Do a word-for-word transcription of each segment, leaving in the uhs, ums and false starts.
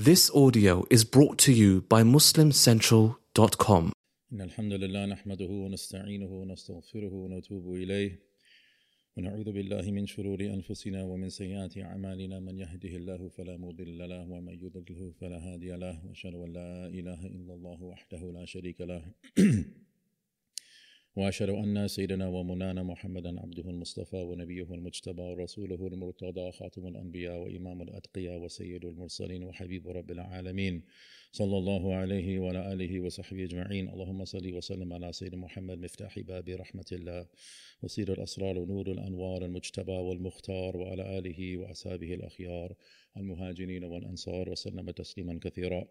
This audio is brought to you by muslim central dot com. إن الحمد لله نحمده ونستعينه ونستغفره ونتوب إليه ونعوذ بالله من شرور أنفسنا ومن سيئات أعمالنا من يهده الله فلا مضل له ومن يضلله فلا هادي له وأشهد أن لا إله إلا الله وحده لا شريك له وأشهد أن سيدنا ومولانا محمدا عبده المصطفى ونبيه المجتبى ورسوله المرتضى خاتم الأنبياء وإمام الأتقياء وسيد المرسلين وحبيب رب العالمين صلى الله عليه وعلى آله وصحبه أجمعين. اللهم صل وسلم على سيدنا محمد مفتاح باب رحمة الله وسير الأسرار ونور الأنوار المجتبى والمختار وعلى آله وأصحابه الأخيار المهاجرين والأنصار وسلم تسليما كثيرا.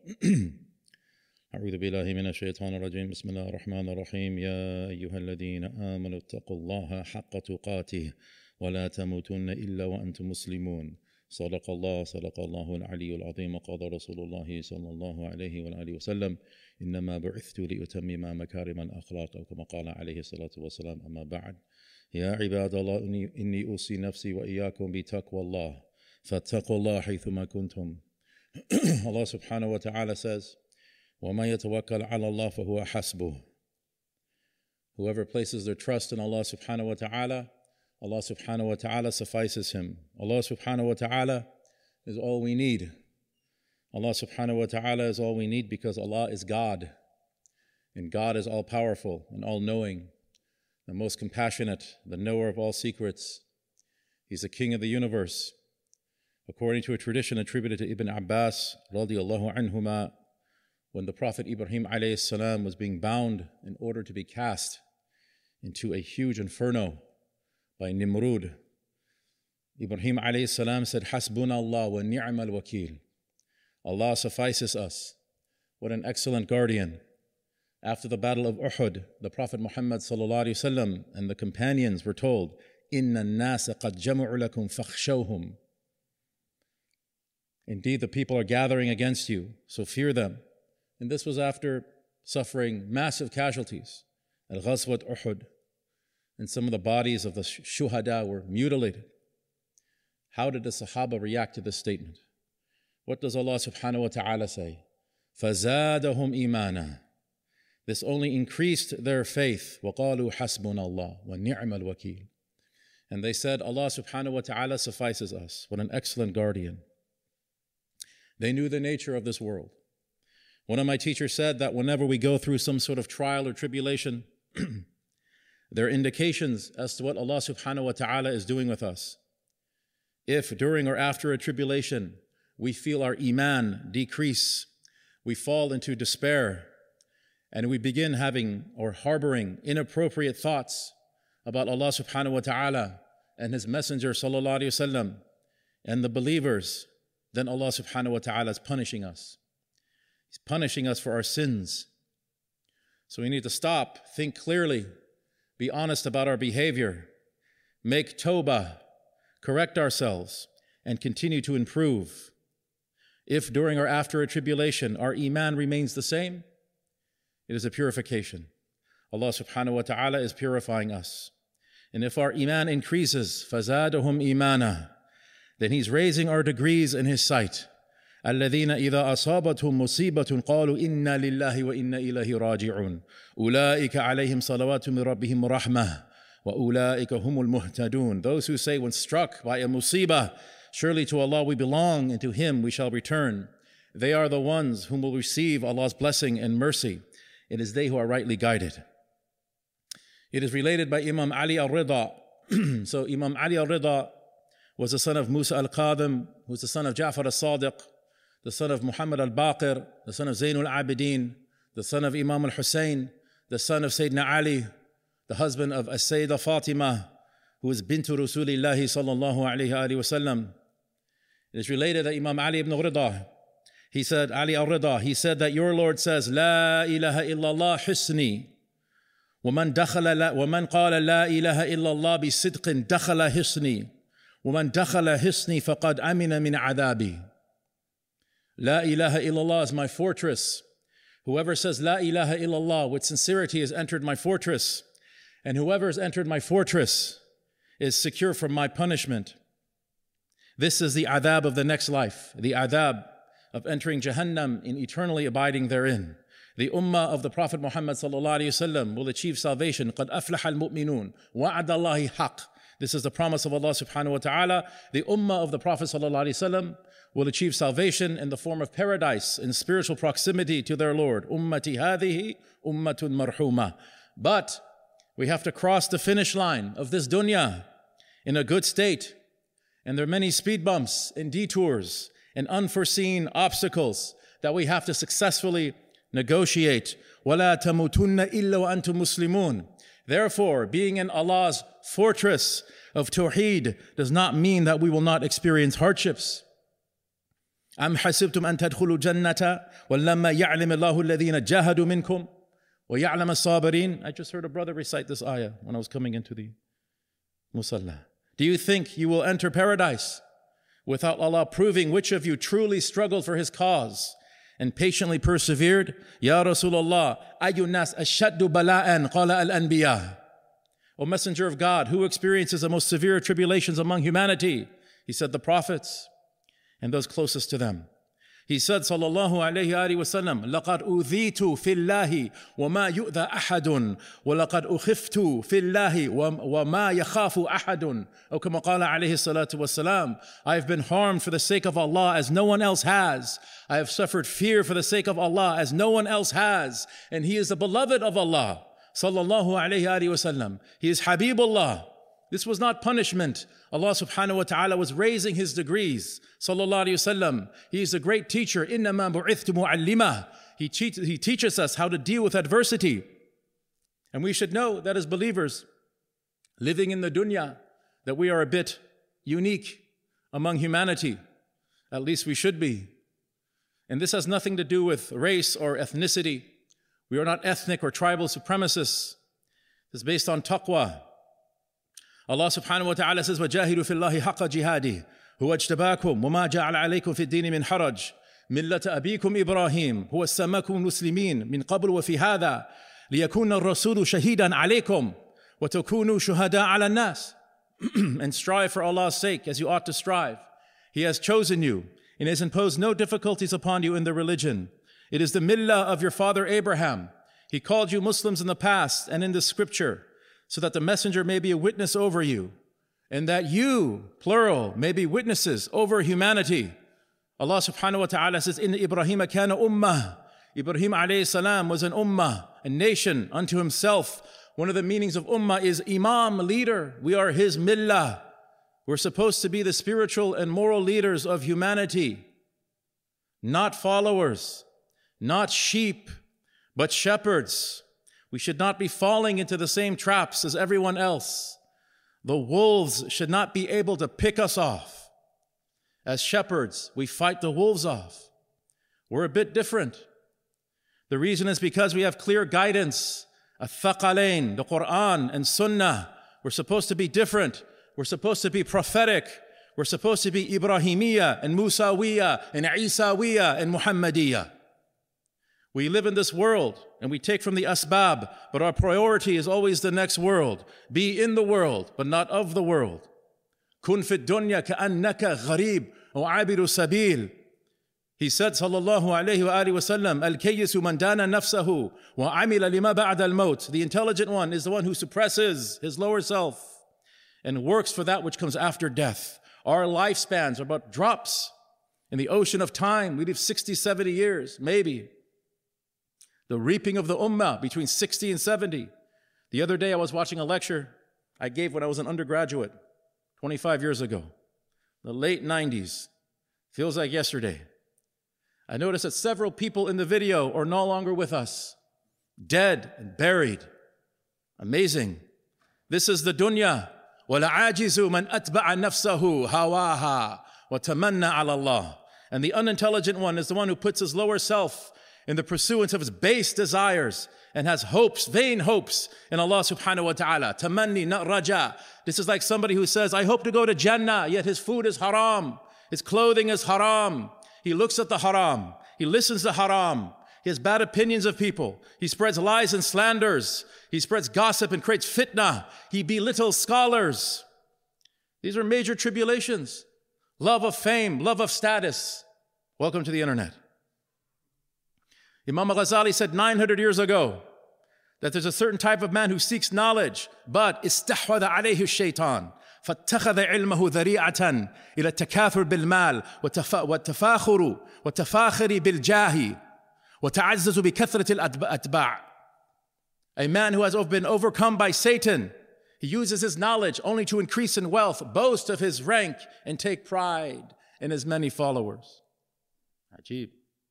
أعوذ بالله من الشيطان الرجيم. بسم الله الرحمن الرحيم. يا أيها الذين آمنوا اتقوا الله حق تقاته ولا تموتن إلا وأنتم مسلمون. صدق الله صدق الله العلي العظيم. قال رسول الله صلى الله عليه وآله وسلم إنما بعثت لأتمم مكارم الأخلاق أو كما قال عليه الصلاة والسلام. أما بعد، يا عباد الله إني أوصي نفسي وإياكم بتقوى الله فاتقوا الله حيثما كنتم. Allah subhanahu wa ta'ala says, وَمَنْ يَتَوَكَّلْ عَلَى اللَّهِ فَهُوَ حَسْبُهُ. Whoever places their trust in Allah subhanahu wa ta'ala, Allah subhanahu wa ta'ala suffices him. Allah subhanahu wa ta'ala is all we need. Allah subhanahu wa ta'ala is all we need because Allah is God. And God is all powerful and all knowing, the most compassionate, the knower of all secrets. He's the king of the universe. According to a tradition attributed to Ibn Abbas radiallahu anhuma, when the Prophet Ibrahim alayhi salam was being bound in order to be cast into a huge inferno by Nimrud, Ibrahim alayhi salam said, Hasbuna Allah wa ni'mal wakil. Allah suffices us. What an excellent guardian. After the battle of Uhud, the Prophet Muhammad sallallahu alayhi wasallam and the companions were told, Inna an-nasa qad jama'u lakum fakhshawhum. Indeed, the people are gathering against you, so fear them. And this was after suffering massive casualties at Ghazwat Uhud. And some of the bodies of the shuhada were mutilated. How did the Sahaba react to this statement? What does Allah subhanahu wa ta'ala say? فَزَادَهُمْ إِيمَانًا. This only increased their faith. وَقَالُوا حَسْبُنَ اللَّهُ وَنِعْمَ الْوَكِيلُ. And they said, Allah subhanahu wa ta'ala suffices us. What an excellent guardian. They knew the nature of this world. One of my teachers said that whenever we go through some sort of trial or tribulation, there are indications as to what Allah subhanahu wa ta'ala is doing with us. If during or after a tribulation we feel our iman decrease, we fall into despair, and we begin having or harboring inappropriate thoughts about Allah subhanahu wa ta'ala and His Messenger sallallahu alayhi wa sallam and the believers, then Allah subhanahu wa ta'ala is punishing us. He's punishing us for our sins. So we need to stop, think clearly, be honest about our behavior, make tawbah, correct ourselves, and continue to improve. If during or after a tribulation our iman remains the same, it is a purification. Allah subhanahu wa ta'ala is purifying us. And if our iman increases, فَزَادَهُمْ إِيمَانًا, then He's raising our degrees in His sight. الذين إذا أصابتهم مصيبة قالوا إنا لله وإنا إليه راجعون أولئك عليهم صلوات من ربهم رحمة وأولئك هم المهتدون. Those who say when struck by a musibah, surely to Allah we belong and to Him we shall return, they are the ones whom will receive Allah's blessing and mercy. It is they who are rightly guided. It is related by Imam Ali al-Rida. So Imam Ali al-Rida was the son of Musa al-Qadim, who was the son of Ja'far al-Sadiq, the son of Muhammad al-Baqir, the son of Zainul Abidin, the son of Imam al-Hussein, the son of Sayyidina Ali, the husband of As-Sayyidah Fatima, who was bintu Rasulillahi sallallahu alayhi wa sallam. It is related that Imam Ali ibn Rida, he said, Ali al-Rida, he said that your Lord says, La ilaha illallah husni, ومن دخل لا ومن قال لا إله إلا الله بصدق دخل حصني ومن دخل حصني فقد أمن من عذابي. La ilaha illallah is my fortress. Whoever says La ilaha illallah with sincerity has entered my fortress, and whoever has entered my fortress is secure from my punishment. This is the adhab of the next life, the adhab of entering Jahannam and eternally abiding therein. The ummah of the Prophet Muhammad sallallahu alaihi wasallam will achieve salvation. قَدْ أَفْلَحَ الْمُؤْمِنُونَ وَعَدَ اللَّهِ حَقٍّ. This is the promise of Allah subhanahu wa ta'ala. The ummah of the Prophet sallallahu alaihi wasallam will achieve salvation in the form of paradise in spiritual proximity to their Lord. Ummati hadhihi ummatun marhuma. But we have to cross the finish line of this dunya in a good state. And there are many speed bumps and detours and unforeseen obstacles that we have to successfully negotiate. وَلَا تَمُوتُنَّ إِلَّا وَأَنْتُمْ مُسْلِمُونَ. Therefore, being in Allah's fortress of Tawheed does not mean that we will not experience hardships. أَمْ حَسِبْتُمْ أَن تَدْخُلُوا الْجَنَّةَ وَلَمَّا يَعْلَمِ اللَّهُ الَّذِينَ جَاهَدُوا مِنْكُمْ وَيَعْلَمَ الصَّابِرِينَ. I just heard a brother recite this ayah when I was coming into the musalla. Do you think you will enter paradise without Allah proving which of you truly struggled for His cause and patiently persevered? Ya Rasulullah, ayyun nas ashaddu bala'an qala al-anbiya. O Messenger of God, who experiences the most severe tribulations among humanity? He said, the prophets and those closest to them. He said, sallallahu alayhi wa sallam, لَقَدْ أُوذِيتُ فِي اللَّهِ وَمَا يُؤْذَى أَحَدٌ وَلَقَدْ أُخِفْتُ فِي اللَّهِ وَمَا يَخَافُ أَحَدٌ. O kama qala alayhi salatu wassalam, I have been harmed for the sake of Allah as no one else has. I have suffered fear for the sake of Allah as no one else has. And He is the beloved of Allah, sallallahu alayhi wa sallam. He is Habibullah. This was not punishment. Allah subhanahu wa ta'ala was raising His degrees. Sallallahu alayhi wa sallam. He is a great teacher. إِنَّمَا بُعِثْتُ مُعَلِّمًا. He, teach, he teaches us how to deal with adversity. And we should know that as believers, living in the dunya, that we are a bit unique among humanity. At least we should be. And this has nothing to do with race or ethnicity. We are not ethnic or tribal supremacists. This is based on taqwa. Allah subhanahu wa ta'ala says, وَجَاهِدُوا فِي اللَّهِ حَقَّ جِهَادِهِ هُوَ اجْتَبَاكُمْ وَمَا جَعَلَ عَلَيْكُمْ فِي الدِّينِ مِنْ حَرَجٍ مِلَّةَ أَبِيكُمْ إِبْرَاهِيمَ هُوَ سَمَّاكُمْ مُسْلِمِينَ مِنْ قَبْلُ وَفِي هَذَا لِيَكُونَ الرَّسُولُ شَهِيدًا عَلَيْكُمْ وَتَكُونُوا شُهَدَاءَ عَلَى النَّاسِ. And strive for Allah's sake as you ought to strive. He has chosen you and has imposed no difficulties upon you in the religion. It is the millah of your father Abraham. He called you Muslims in the past and in the scripture, so that the messenger may be a witness over you, and that you, plural, may be witnesses over humanity. Allah subhanahu wa ta'ala says, Inna Ibrahim kana ummah. Ibrahim alayhi salam was an ummah, a nation unto himself. One of the meanings of ummah is imam, leader. We are his millah. We're supposed to be the spiritual and moral leaders of humanity, not followers, not sheep, but shepherds. We should not be falling into the same traps as everyone else. The wolves should not be able to pick us off. As shepherds, we fight the wolves off. We're a bit different. The reason is because we have clear guidance, Ath-Thaqalain, the Quran and Sunnah. We're supposed to be different. We're supposed to be prophetic. We're supposed to be Ibrahimiyya and Musawiyya and Isawiyya and Muhammadiyya. We live in this world and we take from the asbab, but our priority is always the next world. Be in the world, but not of the world. Kun fi dunya ka'annaka gharib wa abiru sabil. He said, sallallahu alayhi wa alihi wa sallam, al-kayyisu man dana nafsahu wa amila lima ba'da al-maut. The intelligent one is the one who suppresses his lower self and works for that which comes after death. Our lifespans are but drops in the ocean of time. We live sixty, seventy years, maybe. The reaping of the ummah between sixty and seventy. The other day I was watching a lecture I gave when I was an undergraduate, twenty-five years ago, the late nineties. Feels like yesterday. I noticed that several people in the video are no longer with us, dead and buried. Amazing. This is the dunya. وَلَعَاجِزُ مَنْ أَتْبَعَ نَفْسَهُ هَوَاهَا وَتَمَنَّى عَلَى اللَّهِ. And the unintelligent one is the one who puts his lower self in the pursuance of his base desires and has hopes, vain hopes in Allah subhanahu wa ta'ala. Tamanni, not raja. This is like somebody who says, I hope to go to Jannah, yet his food is haram. His clothing is haram. He looks at the haram. He listens to haram. He has bad opinions of people. He spreads lies and slanders. He spreads gossip and creates fitna. He belittles scholars. These are major tribulations. Love of fame, love of status. Welcome to the internet. Imam al-Ghazali said nine hundred years ago that there's a certain type of man who seeks knowledge, but استحوذ عليه الشيطان فاتخذ علمه ذريعة إلى التكاثر بالمال والتفاخر والتفاخر بالجاه وتعزز بكثرة الأتباع. A man who has been overcome by Satan, he uses his knowledge only to increase in wealth, boast of his rank, and take pride in his many followers. Ajib.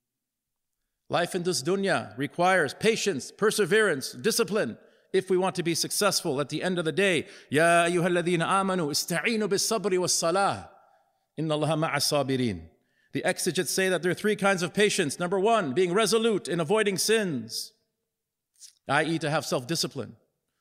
Life in this dunya requires patience, perseverance, discipline, if we want to be successful at the end of the day. Ya ayyuhalladhina amanu ista'inu bis-sabri was-salah. Inna Allaha ma'as sabirin. The exegetes say that there are three kinds of patience. Number one, being resolute in avoiding sins, that is to have self-discipline.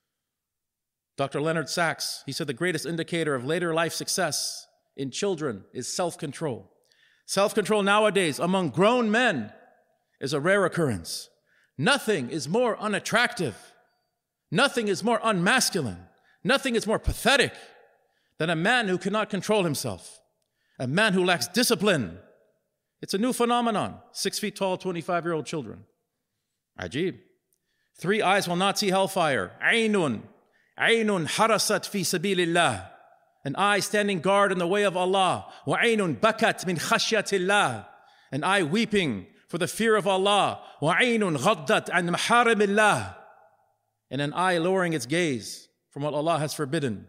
Doctor Leonard Sachs, he said the greatest indicator of later life success in children is self-control. Self-control nowadays among grown men is a rare occurrence. Nothing is more unattractive, nothing is more unmasculine, nothing is more pathetic than a man who cannot control himself, a man who lacks discipline. It's a new phenomenon. Six feet tall, twenty-five-year-old children. Ajib. Three eyes will not see hellfire. Aynun. Aynun harasat fi sabilillah. An eye standing guard in the way of Allah. Wa aynun bakat min khashyatillah. An eye weeping for the fear of Allah. Wa aynun ghaddat an maharimillah. And an eye lowering its gaze from what Allah has forbidden.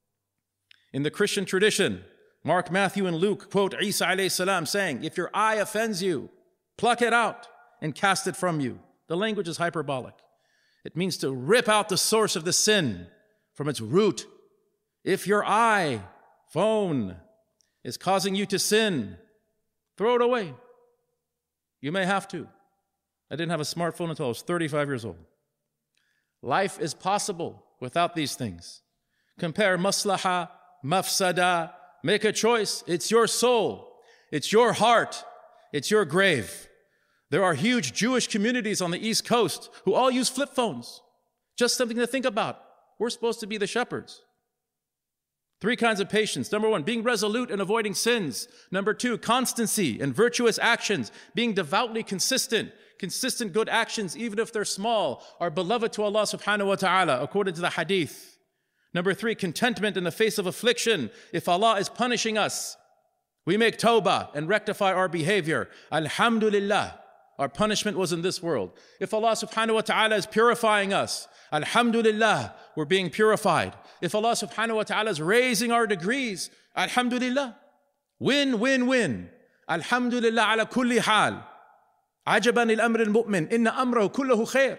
In the Christian tradition, Mark, Matthew, and Luke quote Isa alayhi salam saying, if your eye offends you, pluck it out and cast it from you. The language is hyperbolic. It means to rip out the source of the sin from its root. If your eye, phone, is causing you to sin, throw it away. You may have to. I didn't have a smartphone until I was thirty-five years old. Life is possible without these things. Compare maslaha, mafsada. Make a choice. It's your soul. It's your heart. It's your grave. There are huge Jewish communities on the East Coast who all use flip phones. Just something to think about. We're supposed to be the shepherds. Three kinds of patience. Number one, being resolute in avoiding sins. Number two, constancy in virtuous actions. Being devoutly consistent. Consistent good actions, even if they're small, are beloved to Allah subhanahu wa ta'ala, according to the hadith. Number three, contentment in the face of affliction. If Allah is punishing us, we make tawbah and rectify our behavior. Alhamdulillah, our punishment was in this world. If Allah subhanahu wa ta'ala is purifying us, alhamdulillah, we're being purified. If Allah subhanahu wa ta'ala is raising our degrees, alhamdulillah. Win, win, win. Alhamdulillah ala kulli hal. عجبا الأمر المؤمن إن أمره كله خير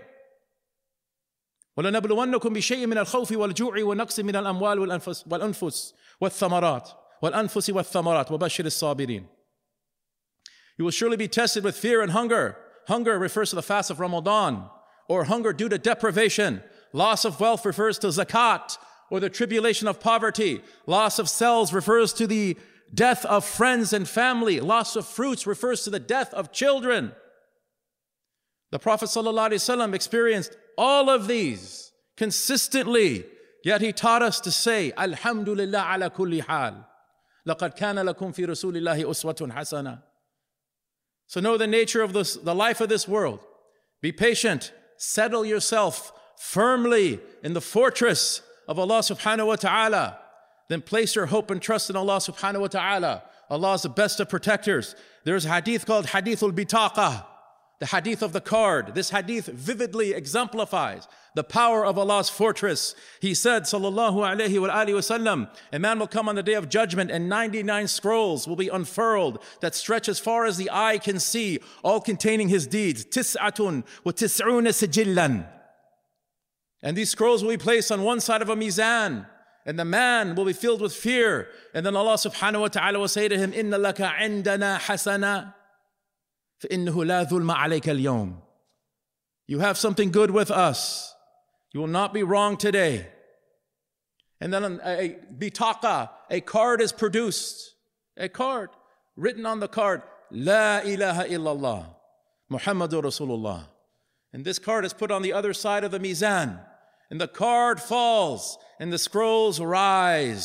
ولنبلونكم بشيء من الخوف والجوع ونقص من الأموال والأنفس والأنفس والثمرات والأنفس والثمرات وبشر الصابرين. You will surely be tested with fear and hunger. Hunger refers to the fast of Ramadan, or hunger due to deprivation. Loss of wealth refers to zakat, or the tribulation of poverty. Loss of cells refers to the death of friends and family. Loss of fruits refers to the death of children. The Prophet ﷺ experienced all of these consistently, yet he taught us to say, Alhamdulillah ala kulli hal. لَقَدْ كَانَ لَكُمْ فِي رَسُولِ اللَّهِ أُسْوَةٌ حَسَنَةٌ. So know the nature of this, the life of this world. Be patient. Settle yourself firmly in the fortress of Allah subhanahu wa ta'ala. Then place your hope and trust in Allah subhanahu wa ta'ala. Allah is the best of protectors. There's a hadith called Hadithul Bitaqa, the hadith of the card. This hadith vividly exemplifies the power of Allah's fortress. He said, sallallahu alayhi wa alihi wa sallam, a man will come on the day of judgment and ninety-nine scrolls will be unfurled that stretch as far as the eye can see, all containing his deeds. Tis'atun wa tis'una sijillan. And these scrolls will be placed on one side of a mizan, and the man will be filled with fear. And then Allah subhanahu wa ta'ala will say to him, Inna laka indana hasana. فَإِنَّهُ لَا ظُلْمَ عَلَيْكَ الْيَوْمِ. You have something good with us. You will not be wrong today. And then a bitaqa, a card is produced. A card written on the card, La ilaha illallah, Muhammadur Rasulullah. And this card is put on the other side of the mizan. And the card falls and the scrolls rise.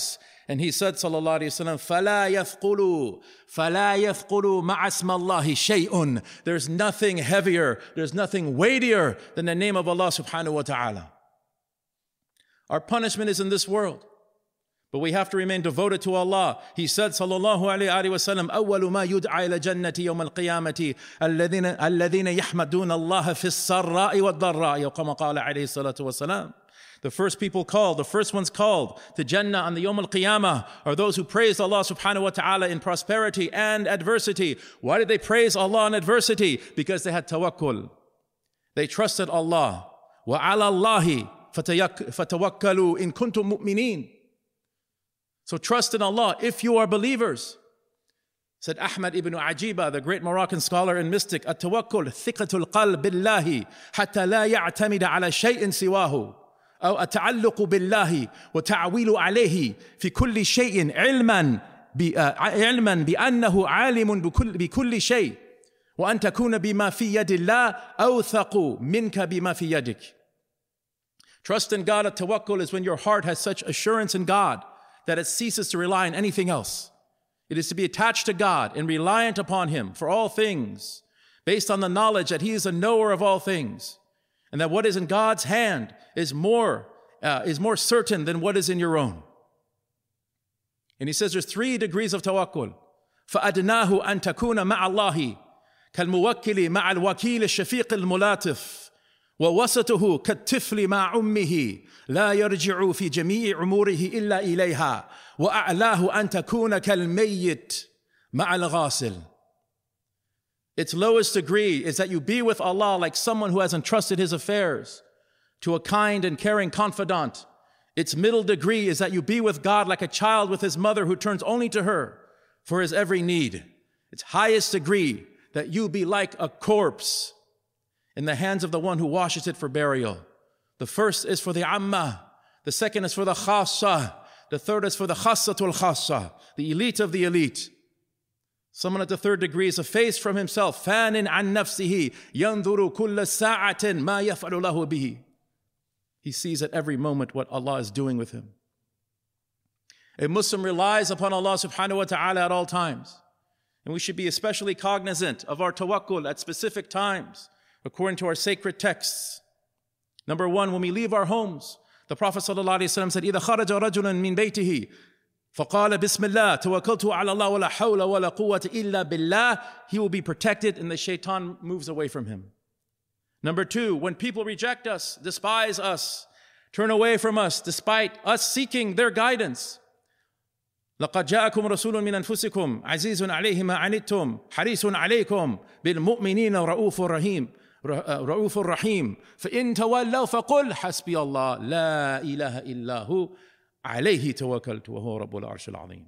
And he said, sallallahu alayhi wa sallam, فَلَا يَثْقُلُوا فَلَا يَثْقُلُوا مَعَ اسْمَ اللَّهِ شَيْءٌ. There's nothing heavier, there's nothing weightier than the name of Allah subhanahu wa ta'ala. Our punishment is in this world, but we have to remain devoted to Allah. He said, sallallahu alayhi wa sallam, أَوَّلُ مَا يُدْعَى إِلَى جَنَّةِ يَوْمَ الْقِيَامَةِ الَّذِينَ الَّذِينَ يَحْمَدُونَ اللَّهَ فِي السَّرَّاءِ وَالضَّرَّاءِ كما قال عليه الصلاة والسلام. The first people called, the first ones called to Jannah on the Yawm al-Qiyamah are those who praised Allah subhanahu wa ta'ala in prosperity and adversity. Why did they praise Allah in adversity? Because they had tawakkul. They trusted Allah. وَعَلَى اللَّهِ فَتَوَكَّلُوا إِن كُنتُم مُؤْمِنِينَ. So trust in Allah if you are believers. Said Ahmad ibn Ajiba, the great Moroccan scholar and mystic, التوكل ثقة القلب بالله حتى لا يعتمد على شيء سواه. أو التعلق بالله وتعويل عليه في كل شيء علما علما بأنه عالم بكل بكل شيء وأن تكون بما في يد الله أوثق منك بما في يدك. Trust in God at tawakkul is when your heart has such assurance in God that it ceases to rely on anything else. It is to be attached to God and reliant upon Him for all things, based on the knowledge that He is a knower of all things, and that what is in God's hand is more, uh, is more certain than what is in your own. And he says there's three degrees of tawakkul. فَأَدْنَاهُ أَن تَكُونَ مَعَ اللَّهِ كَالْمُوَكِّلِ مَعَ الْوَكِيلِ الشَّفِيقِ الْمُلَاطِفِ وَوَسَطُهُ كَالطِّفْلِ مَعَ أُمِّهِ لَا يَرْجِعُ فِي جَمِيعِ أُمُورِهِ إِلَّا إِلَيْهَا وَأَعْلَاهُ أَن تَكُونَ كَالْمَيِّتِ مَعَ الْغَاسِلِ. Its lowest degree is that you be with Allah like someone who has entrusted his affairs to a kind and caring confidant. Its middle degree is that you be with God like a child with his mother who turns only to her for his every need. Its highest degree, that you be like a corpse in the hands of the one who washes it for burial. The first is for the amma, the second is for the khassa, the third is for the khassatul khassa, the elite of the elite. Someone at the third degree is effaced from himself. فَانٍ عَن نَفْسِهِ يَنْظُرُ كُلَّ سَاعَةٍ مَا يَفْعَلُ لَهُ بِهِ. He sees at every moment what Allah is doing with him. A Muslim relies upon Allah subhanahu wa ta'ala at all times. And we should be especially cognizant of our tawakkul at specific times, according to our sacred texts. Number one, when we leave our homes, the Prophet sallallahu alaihi wasallam said, إِذَا خَرَجَ رَجُلًا مِنْ بَيْتِهِ فَقَالَ بِسْمِ اللَّهِ تَوَكَّلْتُ عَلَى اللَّهِ وَلَا حَوْلَ وَلَا قُوَّةَ إِلَّا بِاللَّهِ. He will be protected and the shaitan moves away from him. Number two, when people reject us, despise us, turn away from us, despite us seeking their guidance. لَقَدْ جَاءَكُمْ رَسُولٌ مِّنْ أَنفُسِكُمْ عَزِيزٌ عَلَيْهِ مَا عَنِتُّمْ حَرِيصٌ عَلَيْكُمْ بِالْمُؤْمِنِينَ رَءُوفٌ رَحِيمٌ رَءُوفٌ رَحِيمٌ فَإِن تَوَلَّوْا فَقُلْ حَسْبِيَ اللَّهُ لَا إِلَهَ إِلَّا هُوَ عَلَيْهِ تَوَكَّلْتُ وَهُوَ رَبُّ الْعَرْشِ الْعَظِيمِ.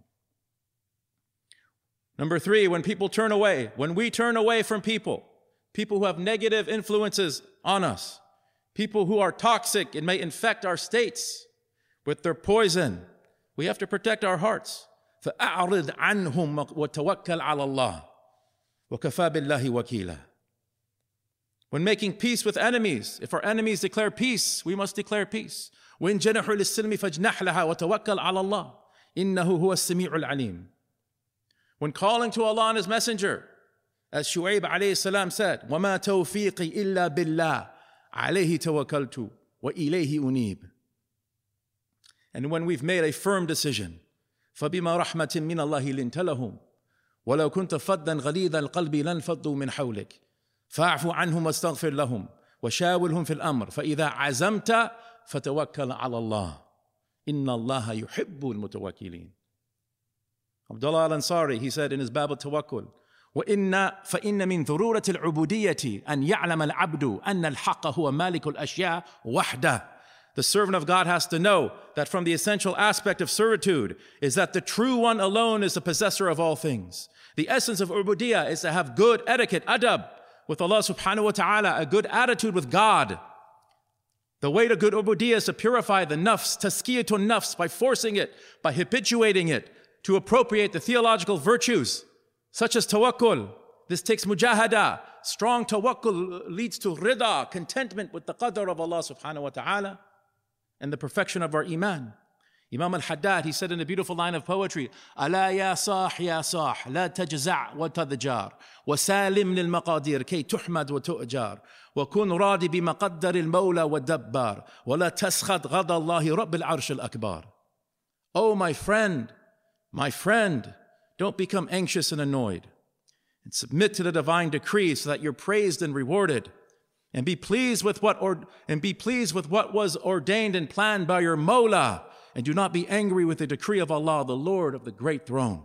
Number three, when people turn away, when we turn away from people, people who have negative influences on us, people who are toxic and may infect our states with their poison, we have to protect our hearts. فَأَعْرِضْ عَنْهُمْ وَتَوَكَّلْ عَلَى اللَّهِ وَكَفَى بِاللَّهِ وَكِيلًا. When making peace with enemies, if our enemies declare peace, we must declare peace. وَإِن جَنَحُوا لِلسِّلْمِ فَاجْنَحْ لَهَا وَتَوَكَّلْ عَلَى اللَّهِ إِنَّهُ هُوَ السَّمِيعُ الْعَلِيمُ. When calling to Allah and His Messenger, as Shu'aib alayhi salam said, وَمَا تَوْفِيقِي إِلَّا بِاللَّهِ عَلَيْهِ تَوَكَّلْتُ وَإِلَيْهِ أُنِيبُ. And when we've made a firm decision, فَبِمَا رَحْمَةٍ مِّنَ اللَّهِ لِنْتَ لَهُمْ وَلَوْ كُنْتَ فَضًّا غَلِيظَ الْقَلْبِ لَانفَضُّوا مِنْ حَوْلِكَ فَاعْفُ عَنْهُمْ وَاسْتَغْفِرْ لَهُمْ وَشَاوِرْهُمْ فِي الْأَمْرِ فَإِذَا عَزَمْتَ فَتَوَكَّلْ عَلَى اللَّهِ إِنَّ اللَّهَ يُحِبُّ الْمُتَوَكِّلِينَ. Abdullah al-Ansari, he said in his Bab al-Tawakkul, وَإِنَّ فَإِنَّ مِنْ ضُرُورَةِ الْعُبُودِيَّةِ أَنْ يَعْلَمَ الْعَبْدُ أَنَّ الْحَقَّ هُوَ مَالِكُ الْأَشْيَاءِ وَحْدَهُ. The servant of God has to know that from the essential aspect of servitude is that the true one alone is the possessor of all things. The essence of ubudiyah is to have good etiquette, adab, with Allah subhanahu wa ta'ala, a good attitude with God. The way to good ubudiyah is to purify the nafs, tazkiyatun nafs, by forcing it, by habituating it, to appropriate the theological virtues, such as tawakkul. This takes mujahada. Strong tawakkul leads to rida, contentment with the qadr of Allah subhanahu wa ta'ala, and the perfection of our iman. Imam al-Haddad, he said in a beautiful line of poetry, ألا يا صاح يا صاح لا تجزع وتضجر وسالم للمقادير كي تحمد وتؤجر وكن راضي بمقدر المولى والدبار ولا تسخط غضى الله رب العرش الأكبر. Oh, my friend, my friend, don't become anxious and annoyed, and submit to the divine decree so that you're praised and rewarded, and be pleased with what or, and be pleased with what was ordained and planned by your Mawla, and do not be angry with the decree of Allah, the Lord of the great throne.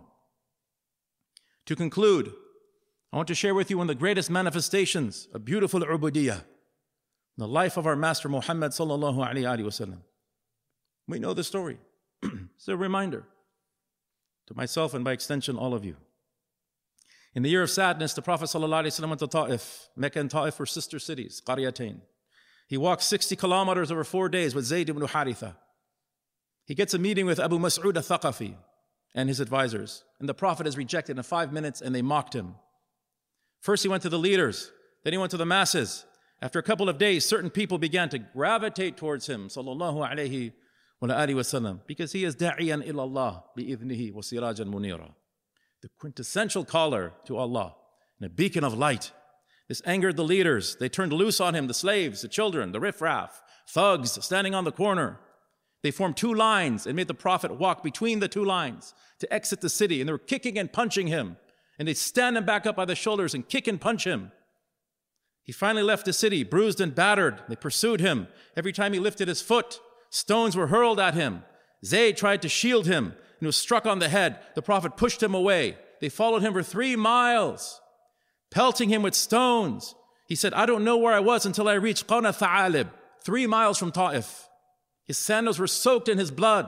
To conclude, I want to share with you one of the greatest manifestations of beautiful ubudiyah, the life of our Master Muhammad sallallahu alaihi wasallam. We know the story. It's a reminder to myself and by extension all of you. In the year of sadness, the Prophet sallallahu alaihi wasallam went to Ta'if. Mecca and Ta'if were sister cities, Qaryatain. He walked sixty kilometers over four days with Zayd ibn Haritha. He gets a meeting with Abu Mas'ud al-Thaqafi and his advisors. And the Prophet is rejected in five minutes and they mocked him. First he went to the leaders, then he went to the masses. After a couple of days, certain people began to gravitate towards him, sallallahu alayhi wa alihi wasallam, because he is da'iyan ilallah bi'idhnihi wa sirajan munira, the quintessential caller to Allah and a beacon of light. This angered the leaders. They turned loose on him, the slaves, the children, the riffraff, thugs standing on the corner. They formed two lines and made the Prophet walk between the two lines to exit the city. And they were kicking and punching him. And they stand him back up by the shoulders and kick and punch him. He finally left the city, bruised and battered. They pursued him. Every time he lifted his foot, stones were hurled at him. Zayd tried to shield him and was struck on the head. The Prophet pushed him away. They followed him for three miles, pelting him with stones. He said, I don't know where I was until I reached Qana Tha'alib, three miles from Ta'if. His sandals were soaked in his blood.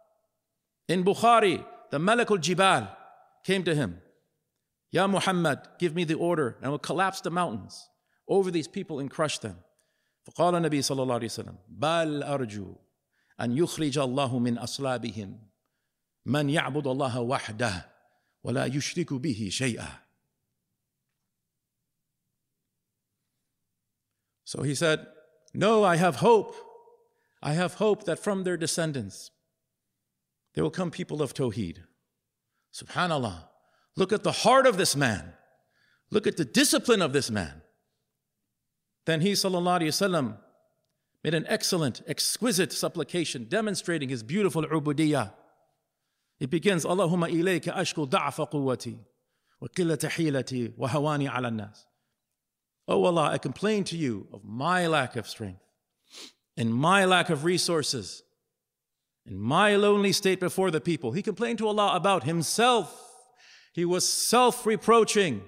In Bukhari, the Malak al-Jibal came to him. Ya Muhammad, give me the order and I will collapse the mountains over these people and crush them. فقال النبي صلى الله عليه وسلم بل أرجو أن يخرج الله من أصلابهم من يعبد الله وحده ولا يشرك به شيئا. So he said, no, I have hope. I have hope that from their descendants, there will come people of Tawheed. Subhanallah. Look at the heart of this man. Look at the discipline of this man. Then he, sallallahu alayhi wasallam, made an excellent, exquisite supplication demonstrating his beautiful ubudiyah. It begins, Allahumma ilayka ashku da'fa quwwati wa qillata hilati wa hawani ala nas. Oh Allah, I complain to you of my lack of strength and my lack of resources and my lonely state before the people. He complained to Allah about himself. He was self-reproaching.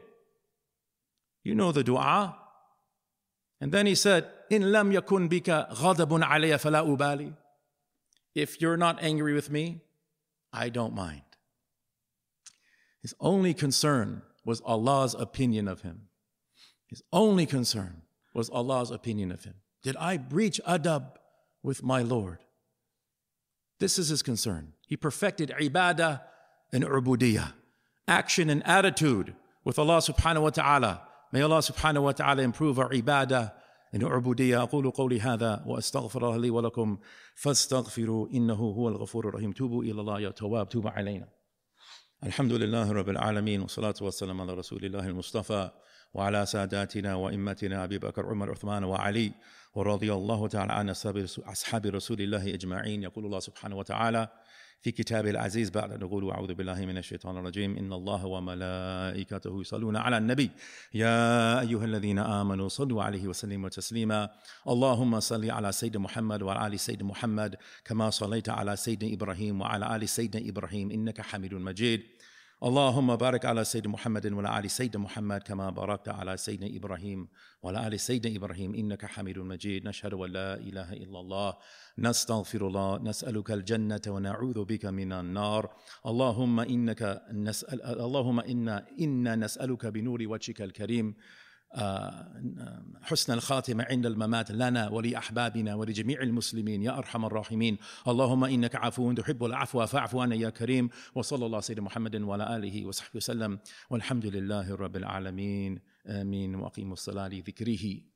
You know the dua. And then he said, In lam yakun bika ghadabun alayya fala ubali. If you're not angry with me, I don't mind. His only concern was Allah's opinion of him. His only concern was Allah's opinion of him. Did I breach adab with my Lord? This is his concern. He perfected ibadah and ubudiyah, action and attitude with Allah subhanahu wa ta'ala. May Allah subhanahu wa ta'ala improve our ibadah and ubudiyah. أقول قولي هذا وأستغفر الله لي ولكم فاستغفروا إنه هو الغفور الرحيم. توبوا إلى الله يا تواب توب علينا. الحمد لله رب العالمين والصلاة والسلام على رسول الله المصطفى وعلى ساداتنا وإمتنا أبي بكر عمر عثمان وعلي ورضي الله تعالى عن أصحاب رسول الله أجمعين. يقول الله سبحانه وتعالى في كتابه العزيز بعد أن نقول أعوذ بالله من الشيطان الرجيم إن الله وملائكته يصلون على النبي يا أيها الذين آمنوا صلوا عليه وسلموا تسليما اللهم صل على سيدنا محمد وعلى آل سيدنا محمد كما صليت على سيدنا إبراهيم وعلى آل سيدنا إبراهيم إنك حميد مجيد اللهم بارك على سيدنا محمد وعلى آل سيدنا محمد كما باركت على سيدنا إبراهيم وعلى آل سيدنا إبراهيم إنك حميد مجيد نشهد أن لا إله إلا الله نستغفر الله نسألك الجنة ونعوذ بك من النار اللهم إنك نسأل اللهم إنا إنا نسألك بنور وجهك الكريم حسن الخاتمة عند الممات لنا ولأحبابنا ولجميع المسلمين يا أرحم الراحمين اللهم إنك عفو تحب العفو فاعف عنا يا كريم وصلى الله سيدنا محمد وعلى آله وصحبه وسلم والحمد لله رب العالمين آمين وأقيموا الصلاة لذكره